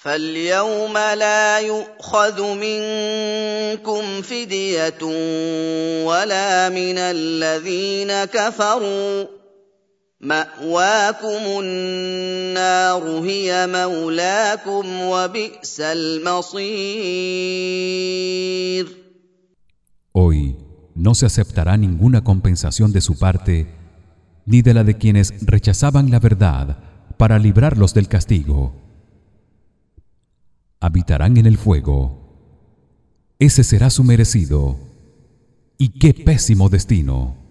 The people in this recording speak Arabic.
فاليوم لا يؤخذ منكم فدية ولا من الذين كفروا مأواكم النار هي مولاكم وبئس المصير. Hoy no se aceptará ninguna compensación de su parte ni de la de quienes rechazaban la verdad para librarlos del castigo. Habitarán en el fuego. Ese será su merecido. Y qué pésimo destino.